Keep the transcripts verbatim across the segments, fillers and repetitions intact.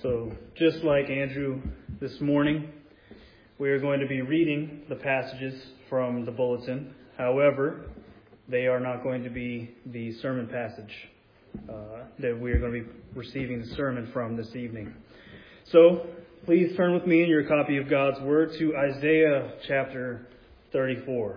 So just like Andrew this morning, we are going to be reading the passages from the bulletin. However, they are not going to be the sermon passage uh, that we are going to be receiving the sermon from this evening. So please turn with me in your copy of God's Word to Isaiah chapter thirty-four.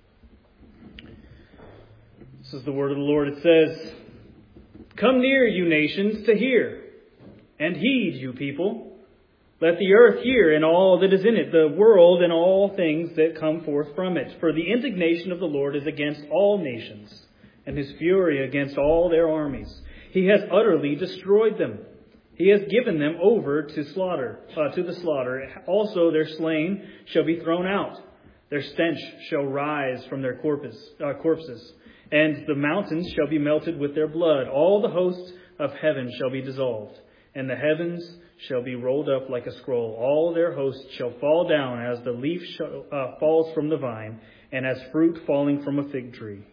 This is the word of the Lord. It says, "Come near, you nations, to hear, and heed, you people. Let the earth hear and all that is in it, the world and all things that come forth from it. For the indignation of the Lord is against all nations, and his fury against all their armies. He has utterly destroyed them. He has given them over to slaughter, uh, to the slaughter. Also their slain shall be thrown out. Their stench shall rise from their corpus, uh, corpses, and the mountains shall be melted with their blood. All the hosts of heaven shall be dissolved, and the heavens shall be rolled up like a scroll. All their hosts shall fall down as the leaf shall, uh, falls from the vine, and as fruit falling from a fig tree.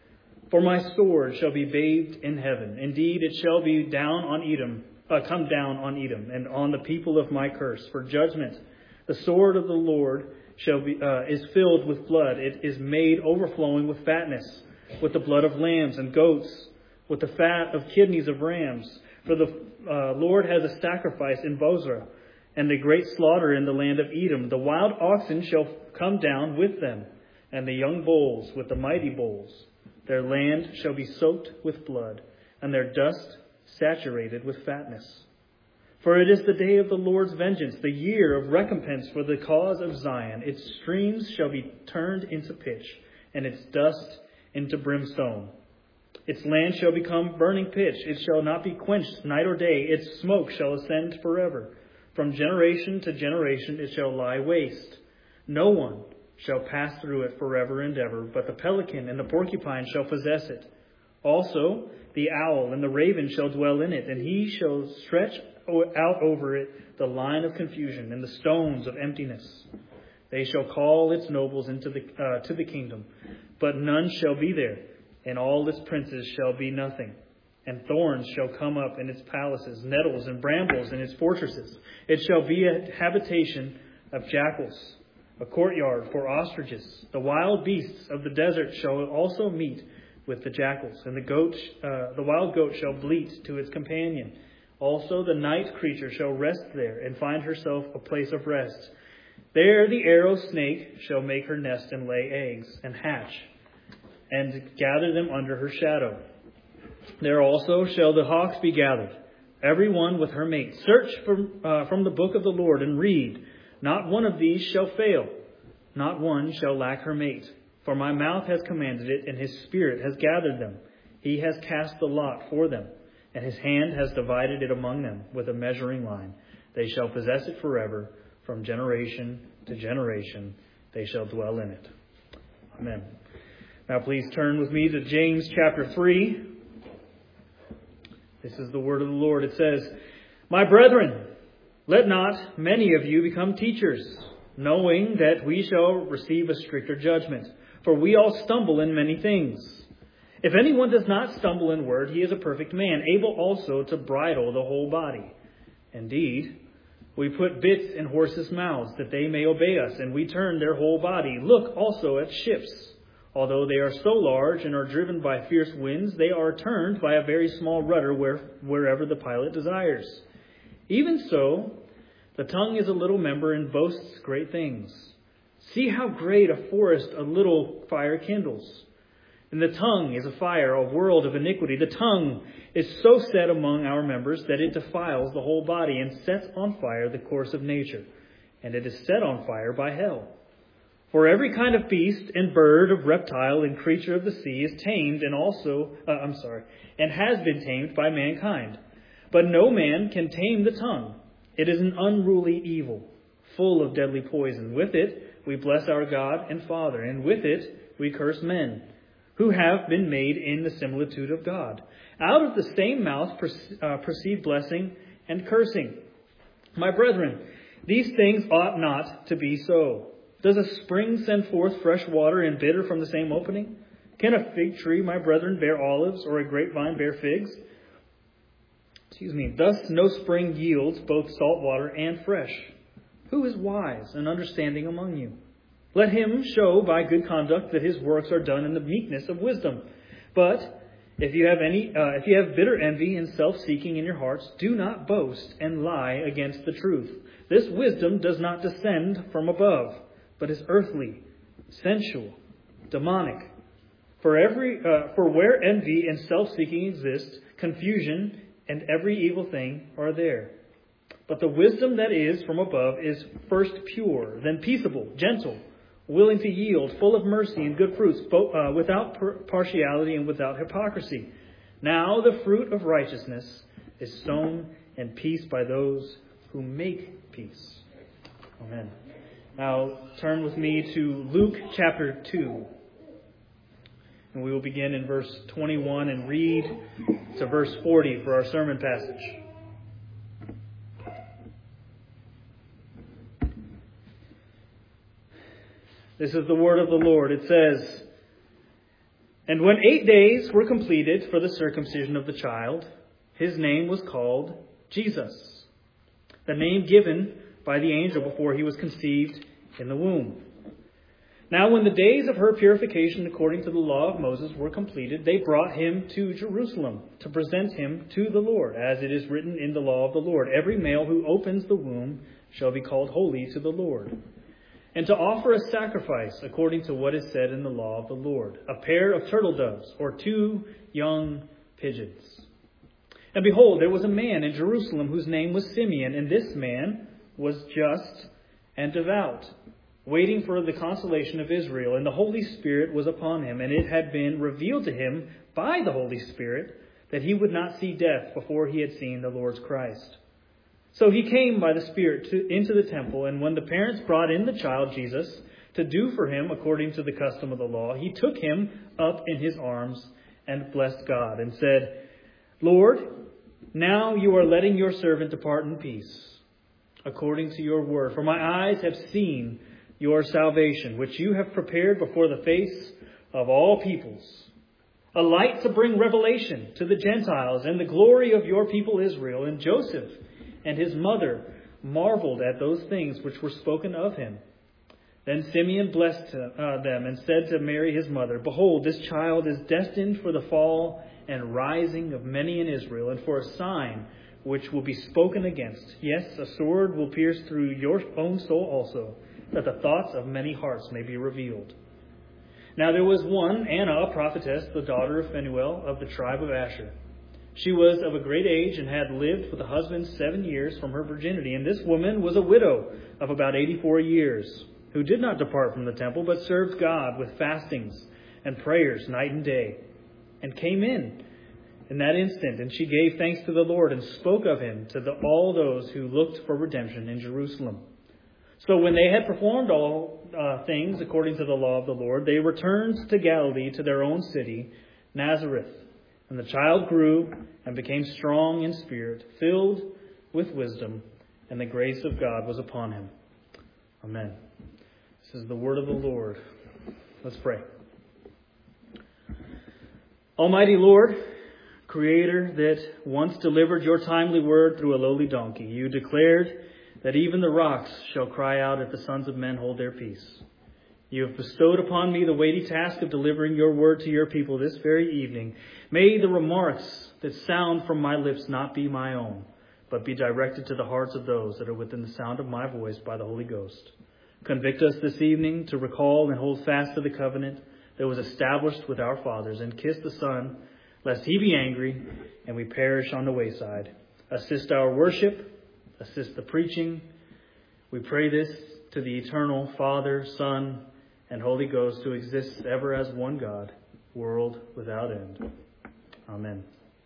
For my sword shall be bathed in heaven. Indeed, it shall be down on Edom, uh, come down on Edom, and on the people of my curse for judgment. The sword of the Lord shall be uh, is filled with blood. It is made overflowing with fatness, with the blood of lambs and goats, with the fat of kidneys of rams. For the uh, Lord has a sacrifice in Bozrah, and a great slaughter in the land of Edom. The wild oxen shall come down with them, and the young bulls with the mighty bulls. Their land shall be soaked with blood, and their dust saturated with fatness. For it is the day of the Lord's vengeance, the year of recompense for the cause of Zion. Its streams shall be turned into pitch, and its dust into brimstone. Its land shall become burning pitch. It shall not be quenched night or day. Its smoke shall ascend forever. From generation to generation it shall lie waste. No one shall pass through it forever and ever, but the pelican and the porcupine shall possess it. Also the owl and the raven shall dwell in it, and he shall stretch out over it the line of confusion and the stones of emptiness. They shall call its nobles into the uh, to the kingdom, but none shall be there. And all its princes shall be nothing. And thorns shall come up in its palaces, nettles and brambles in its fortresses. It shall be a habitation of jackals, a courtyard for ostriches. The wild beasts of the desert shall also meet with the jackals, and the goat, uh, the wild goat shall bleat to its companion. Also the night creature shall rest there, and find herself a place of rest. There the arrow snake shall make her nest and lay eggs and hatch, and gather them under her shadow. There also shall the hawks be gathered, every one with her mate. Search from, uh, from the book of the Lord and read. Not one of these shall fail. Not one shall lack her mate. For my mouth has commanded it, and his spirit has gathered them. He has cast the lot for them, and his hand has divided it among them with a measuring line. They shall possess it forever. From generation to generation they shall dwell in it." Amen. Now please turn with me to James chapter three. This is the word of the Lord. It says, "My brethren, let not many of you become teachers, knowing that we shall receive a stricter judgment. For we all stumble in many things. If anyone does not stumble in word, he is a perfect man, able also to bridle the whole body. Indeed, we put bits in horses' mouths that they may obey us, and we turn their whole body. Look also at ships. Although they are so large and are driven by fierce winds, they are turned by a very small rudder where, wherever the pilot desires. Even so, the tongue is a little member and boasts great things. See how great a forest a little fire kindles. And the tongue is a fire, a world of iniquity. The tongue is so set among our members that it defiles the whole body and sets on fire the course of nature. And it is set on fire by hell. For every kind of beast and bird, of reptile and creature of the sea is tamed and also, uh, I'm sorry, and has been tamed by mankind. But no man can tame the tongue. It is an unruly evil, full of deadly poison. With it we bless our God and Father, and with it we curse men, who have been made in the similitude of God. Out of the same mouth proceed blessing and cursing. My brethren, these things ought not to be so. Does a spring send forth fresh water and bitter from the same opening? Can a fig tree, my brethren, bear olives, or a grapevine bear figs? Excuse me. Thus no spring yields both salt water and fresh. Who is wise and understanding among you? Let him show by good conduct that his works are done in the meekness of wisdom. But if you have any, uh, if you have bitter envy and self-seeking in your hearts, do not boast and lie against the truth. This wisdom does not descend from above, but is earthly, sensual, demonic. For every, uh, for where envy and self-seeking exist, confusion and every evil thing are there. But the wisdom that is from above is first pure, then peaceable, gentle, willing to yield, full of mercy and good fruits, both, uh, without partiality and without hypocrisy. Now the fruit of righteousness is sown in peace by those who make peace. Amen. Now turn with me to Luke chapter two. And we will begin in verse twenty-one and read to verse forty for our sermon passage. This is the word of the Lord. It says, "And when eight days were completed for the circumcision of the child, his name was called Jesus, the name given by the angel before he was conceived in the womb. Now when the days of her purification according to the law of Moses were completed, they brought him to Jerusalem to present him to the Lord, as it is written in the law of the Lord. Every male who opens the womb shall be called holy to the Lord. And to offer a sacrifice according to what is said in the law of the Lord, a pair of turtle doves or two young pigeons. And behold, there was a man in Jerusalem whose name was Simeon, and this man was just and devout, waiting for the consolation of Israel. And the Holy Spirit was upon him, and it had been revealed to him by the Holy Spirit that he would not see death before he had seen the Lord's Christ. So he came by the Spirit to, into the temple, and when the parents brought in the child Jesus to do for him according to the custom of the law, he took him up in his arms and blessed God and said, Lord, now you are letting your servant depart in peace, according to your word. For my eyes have seen your salvation, which you have prepared before the face of all peoples, a light to bring revelation to the Gentiles and the glory of your people Israel. And Joseph and his mother marveled at those things which were spoken of him. Then Simeon blessed uh, them and said to Mary his mother, Behold, this child is destined for the fall and rising of many in Israel, and for a sign which will be spoken against. Yes, a sword will pierce through your own soul also, that the thoughts of many hearts may be revealed. Now there was one, Anna, a prophetess, the daughter of Phanuel of the tribe of Asher. She was of a great age and had lived with a husband seven years from her virginity. And this woman was a widow of about eighty-four years, who did not depart from the temple, but served God with fastings and prayers night and day, and came in in that instant. And she gave thanks to the Lord and spoke of him to the, all those who looked for redemption in Jerusalem. So when they had performed all uh, things according to the law of the Lord, they returned to Galilee, to their own city, Nazareth. And the child grew and became strong in spirit, filled with wisdom, and the grace of God was upon him. Amen. This is the word of the Lord. Let's pray. Almighty Lord, Creator that once delivered your timely word through a lowly donkey, you declared that even the rocks shall cry out if the sons of men hold their peace. You have bestowed upon me the weighty task of delivering your word to your people this very evening. May the remarks that sound from my lips not be my own, but be directed to the hearts of those that are within the sound of my voice by the Holy Ghost. Convict us this evening to recall and hold fast to the covenant that was established with our fathers, and kiss the Son, lest he be angry and we perish on the wayside. Assist our worship, assist the preaching. We pray this to the eternal Father, Son, and Holy Ghost, who exists ever as one God, world without end. Amen.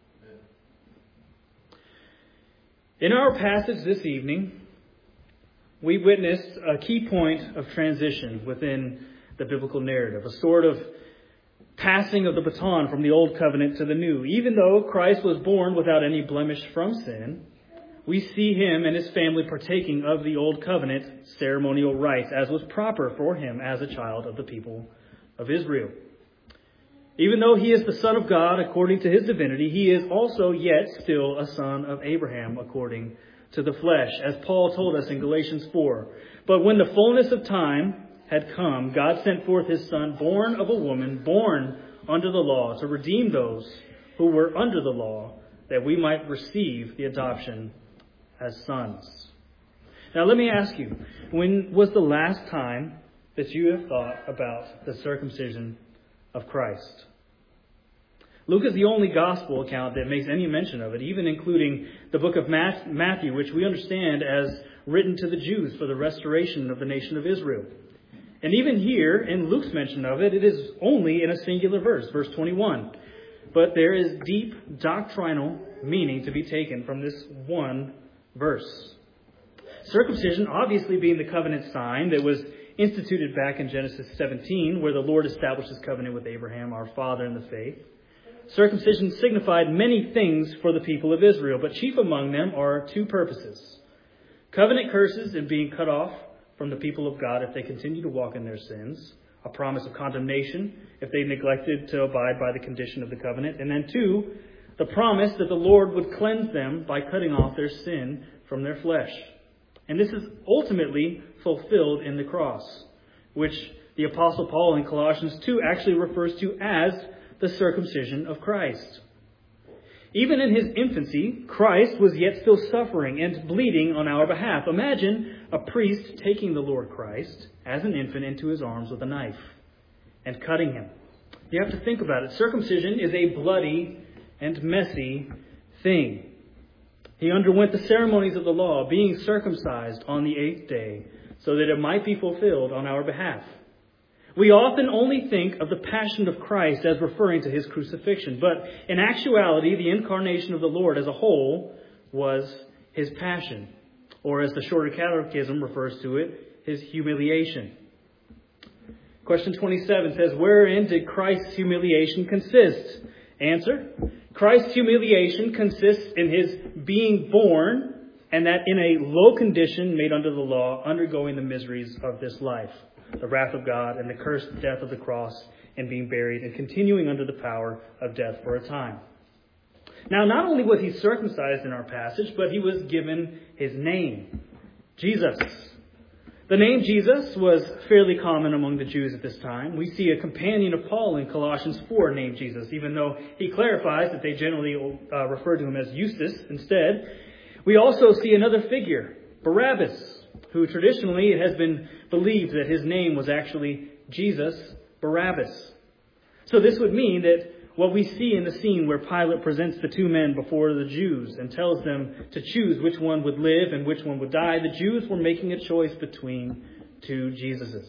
In our passage this evening, we witnessed a key point of transition within the biblical narrative, a sort of passing of the baton from the old covenant to the new. Even though Christ was born without any blemish from sin, we see him and his family partaking of the old covenant ceremonial rites, as was proper for him as a child of the people of Israel. Even though he is the Son of God according to his divinity, he is also yet still a son of Abraham according to the flesh, as Paul told us in Galatians four. But when the fullness of time had come, God sent forth his Son, born of a woman, born under the law, to redeem those who were under the law, that we might receive the adoption as sons. Now let me ask you, when was the last time that you have thought about the circumcision of Christ? Luke is the only gospel account that makes any mention of it, even including the book of Matthew, which we understand as written to the Jews for the restoration of the nation of Israel. And even here, in Luke's mention of it, it is only in a singular verse, verse twenty-one. But there is deep doctrinal meaning to be taken from this one verse. Circumcision obviously being the covenant sign that was instituted back in Genesis seventeen, where the Lord established his covenant with Abraham, our father in the faith. Circumcision signified many things for the people of Israel, but chief among them are two purposes. Covenant curses and being cut off from the people of God if they continue to walk in their sins. A promise of condemnation if they neglected to abide by the condition of the covenant. And then two, the promise that the Lord would cleanse them by cutting off their sin from their flesh. And this is ultimately fulfilled in the cross, which the Apostle Paul in Colossians two actually refers to as the circumcision of Christ. Even in his infancy, Christ was yet still suffering and bleeding on our behalf. Imagine a priest taking the Lord Christ as an infant into his arms with a knife and cutting him. You have to think about it. Circumcision is a bloody and messy thing. He underwent the ceremonies of the law, being circumcised on the eighth day, so that it might be fulfilled on our behalf. We often only think of the passion of Christ as referring to his crucifixion, but in actuality, the incarnation of the Lord as a whole was his passion, or as the Shorter Catechism refers to it, his humiliation. Question twenty-seven says, wherein did Christ's humiliation consist? Answer, Christ's humiliation consists in his being born, and that in a low condition made under the law, undergoing the miseries of this life, the wrath of God and the cursed death of the cross, and being buried and continuing under the power of death for a time. Now, not only was he circumcised in our passage, but he was given his name, Jesus. The name Jesus was fairly common among the Jews at this time. We see a companion of Paul in Colossians four named Jesus, even though he clarifies that they generally uh, refer to him as Eustace instead. We also see another figure, Barabbas, who traditionally it has been believed that his name was actually Jesus Barabbas. So this would mean that what we see in the scene where Pilate presents the two men before the Jews and tells them to choose which one would live and which one would die, the Jews were making a choice between two Jesuses.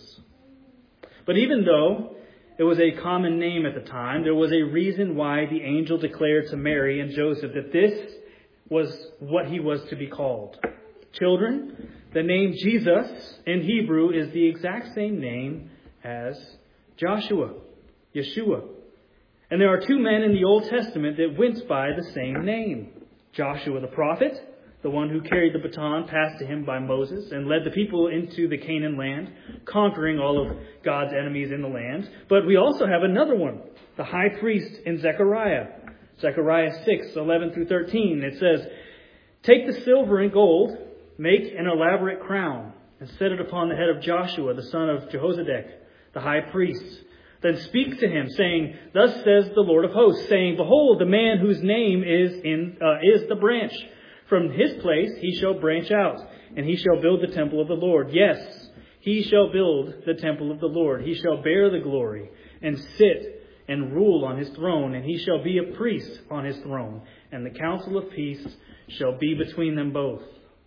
But even though it was a common name at the time, there was a reason why the angel declared to Mary and Joseph that this was what he was to be called. Children, the name Jesus in Hebrew is the exact same name as Joshua, Yeshua. And there are two men in the Old Testament that went by the same name. Joshua the prophet, the one who carried the baton passed to him by Moses and led the people into the Canaan land, conquering all of God's enemies in the land. But we also have another one, the high priest in Zechariah. Zechariah six, eleven through thirteen. It says, take the silver and gold, make an elaborate crown, and set it upon the head of Joshua, the son of Jehozadak, the high priest. Then speak to him, saying, thus says the Lord of hosts, saying, behold, the man whose name is in uh, is the branch. From his place he shall branch out, and he shall build the temple of the Lord. Yes, he shall build the temple of the Lord. He shall bear the glory, and sit and rule on his throne, and he shall be a priest on his throne, and the counsel of peace shall be between them both.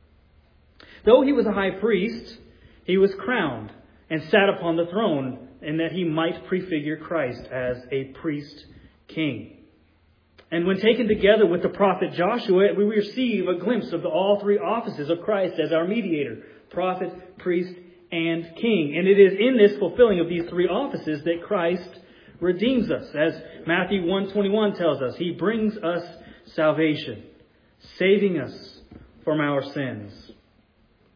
Though he was a high priest, he was crowned and sat upon the throne, and that he might prefigure Christ as a priest king. And when taken together with the prophet Joshua, we receive a glimpse of the all three offices of Christ as our mediator, prophet, priest, and king. And it is in this fulfilling of these three offices that Christ redeems us. As Matthew one twenty-one tells us, he brings us salvation, saving us from our sins.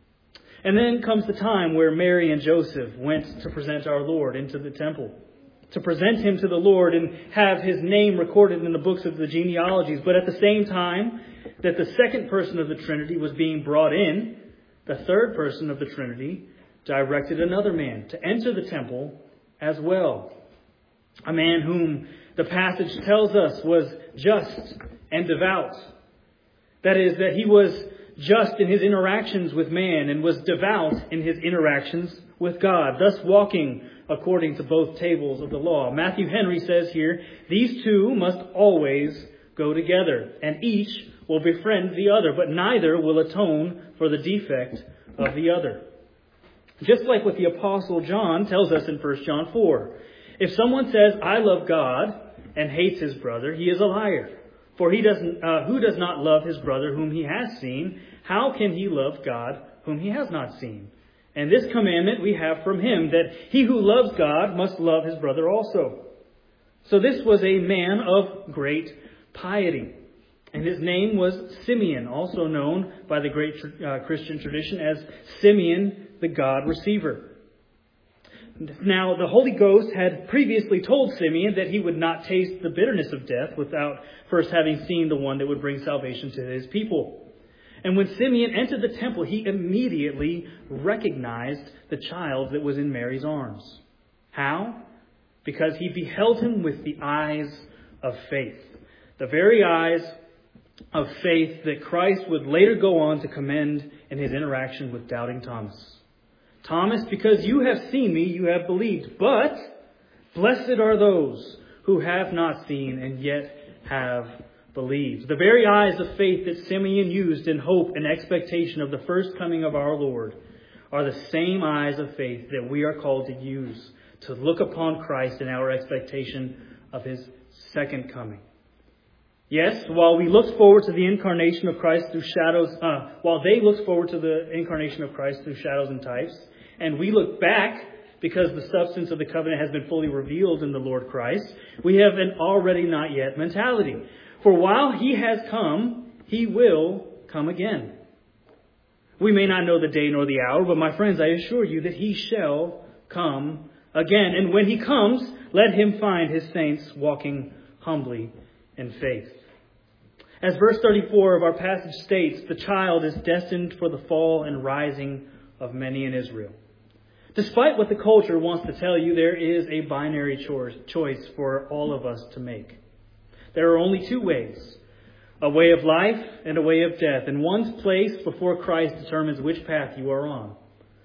And then comes the time where Mary and Joseph went to present our Lord into the temple. to present him to the Lord and have his name recorded in the books of the genealogies. But at the same time that the second person of the Trinity was being brought in, the third person of the Trinity directed another man to enter the temple as well. A man whom the passage tells us was just and devout. That is, that he was just in his interactions with man and was devout in his interactions with God, thus walking according to both tables of the law. Matthew Henry says here, these two must always go together, and each will befriend the other, but neither will atone for the defect of the other. Just like what the Apostle John tells us in First John four. If someone says, I love God, and hates his brother, he is a liar. For he doesn't, uh, who does not love his brother whom he has seen? How can he love God whom he has not seen? And this commandment we have from him, that he who loves God must love his brother also. So this was a man of great piety. And his name was Simeon, also known by the great uh, Christian tradition as Simeon the God Receiver. Now, the Holy Ghost had previously told Simeon that he would not taste the bitterness of death without first having seen the one that would bring salvation to his people. And when Simeon entered the temple, he immediately recognized the child that was in Mary's arms. How? Because he beheld him with the eyes of faith. The very eyes of faith that Christ would later go on to commend in his interaction with doubting Thomas. Thomas, because you have seen me, you have believed. But blessed are those who have not seen and yet have believed. The very eyes of faith that Simeon used in hope and expectation of the first coming of our Lord are the same eyes of faith that we are called to use to look upon Christ in our expectation of his second coming. Yes, while we look forward to the incarnation of Christ through shadows, uh, while they look forward to the incarnation of Christ through shadows and types, and we look back because the substance of the covenant has been fully revealed in the Lord Christ, we have an already not yet mentality. For while he has come, he will come again. We may not know the day nor the hour, but my friends, I assure you that he shall come again. And when he comes, let him find his saints walking humbly in faith. As verse thirty-four of our passage states, the child is destined for the fall and rising of many in Israel. Despite what the culture wants to tell you, there is a binary choice for all of us to make. There are only two ways, a way of life and a way of death, and one's place before Christ determines which path you are on.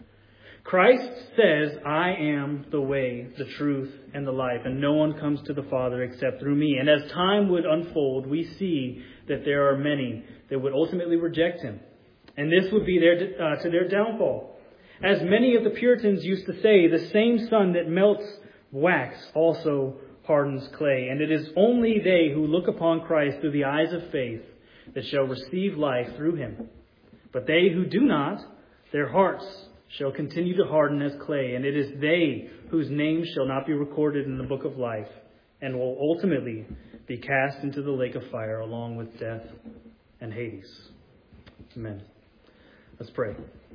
Christ says, I am the way, the truth, and the life, and no one comes to the Father except through me. And as time would unfold, we see that there are many that would ultimately reject him. And this would be their, uh, to their downfall. As many of the Puritans used to say, the same sun that melts wax also hardens clay. And it is only they who look upon Christ through the eyes of faith that shall receive life through him. But they who do not, their hearts shall continue to harden as clay, and it is they whose names shall not be recorded in the book of life, and will ultimately be cast into the lake of fire along with death and Hades. Amen. Let's pray.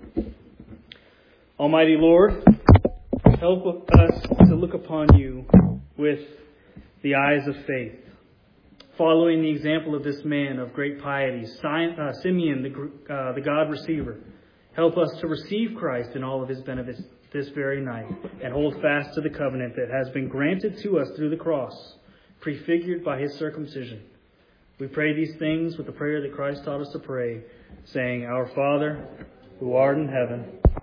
Almighty Lord, help us to look upon you with the eyes of faith. Following the example of this man of great piety, Simeon, the, uh, the God Receiver, help us to receive Christ in all of his benefits this very night and hold fast to the covenant that has been granted to us through the cross, prefigured by his circumcision. We pray these things with the prayer that Christ taught us to pray, saying, Our Father, who art in heaven,